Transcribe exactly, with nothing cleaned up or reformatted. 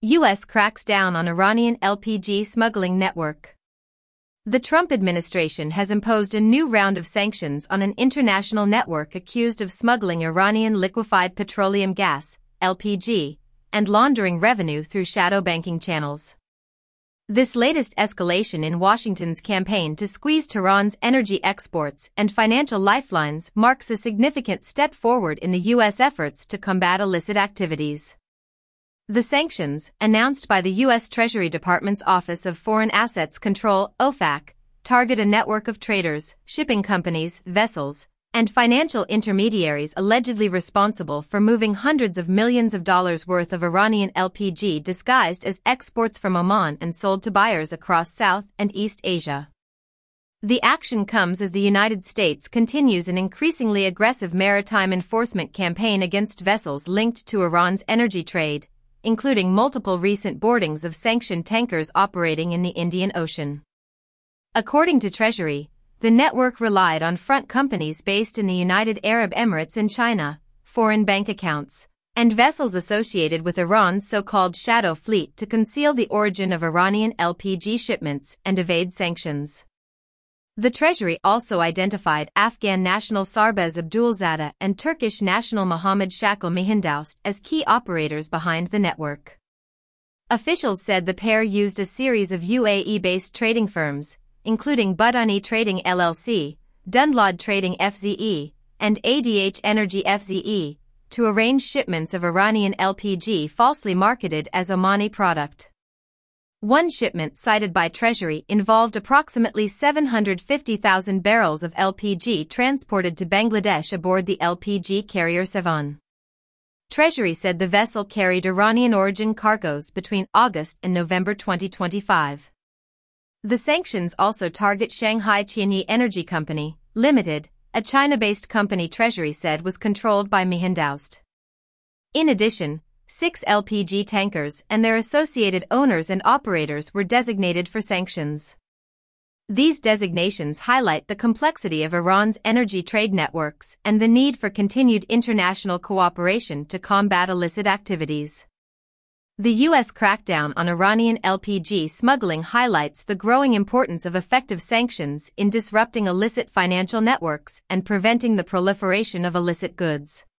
U S cracks down on Iranian L P G smuggling network. The Trump administration has imposed a new round of sanctions on an international network accused of smuggling Iranian liquefied petroleum gas, L P G, and laundering revenue through shadow banking channels. This latest escalation in Washington's campaign to squeeze Tehran's energy exports and financial lifelines marks a significant step forward in the U S efforts to combat illicit activities. The sanctions, announced by the U S Treasury Department's Office of Foreign Assets Control, O F A C, target a network of traders, shipping companies, vessels, and financial intermediaries allegedly responsible for moving hundreds of millions of dollars worth of Iranian L P G disguised as exports from Oman and sold to buyers across South and East Asia. The action comes as the United States continues an increasingly aggressive maritime enforcement campaign against vessels linked to Iran's energy trade, including multiple recent boardings of sanctioned tankers operating in the Indian Ocean. According to Treasury, the network relied on front companies based in the United Arab Emirates and China, foreign bank accounts, and vessels associated with Iran's so-called shadow fleet to conceal the origin of Iranian L P G shipments and evade sanctions. The Treasury also identified Afghan national Sarbez Abdulzadeh and Turkish national Mohammed Shakil Mihindoust as key operators behind the network. Officials said the pair used a series of U A E-based trading firms, including Budani Trading L L C, Dunlod Trading F Z E, and A D H Energy F Z E, to arrange shipments of Iranian L P G falsely marketed as Omani product. One shipment cited by Treasury involved approximately seven hundred fifty thousand barrels of L P G transported to Bangladesh aboard the L P G carrier Sevan. Treasury said the vessel carried Iranian-origin cargoes between August and November twenty twenty-five. The sanctions also target Shanghai Qianyi Energy Company, Limited, a China-based company Treasury said was controlled by Mihindoust. In addition, six L P G tankers and their associated owners and operators were designated for sanctions. These designations highlight the complexity of Iran's energy trade networks and the need for continued international cooperation to combat illicit activities. The U S crackdown on Iranian L P G smuggling highlights the growing importance of effective sanctions in disrupting illicit financial networks and preventing the proliferation of illicit goods.